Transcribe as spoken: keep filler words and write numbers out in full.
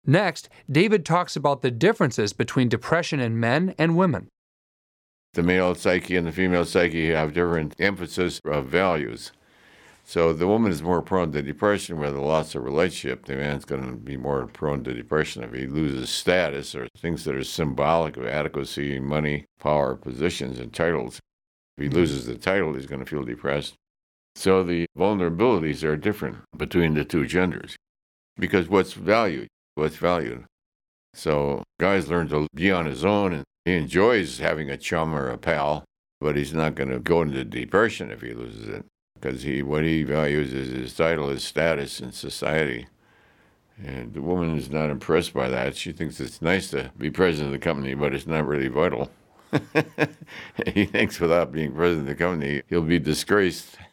Next, David talks about the differences between depression in men and women. The male psyche and the female psyche have different emphasis of values. So the woman is more prone to depression with a loss of relationship. The man's going to be more prone to depression if he loses status or things that are symbolic of adequacy, money, power, positions, and titles. If he loses the title, he's going to feel depressed. So the vulnerabilities are different between the two genders because what's valued, what's valued. So guys learn to be on his own, and he enjoys having a chum or a pal, but he's not going to go into depression if he loses it. Because he, what he values is his title, his status in society. And the woman is not impressed by that. She thinks it's nice to be president of the company, but it's not really vital. He thinks without being president of the company, he'll be disgraced.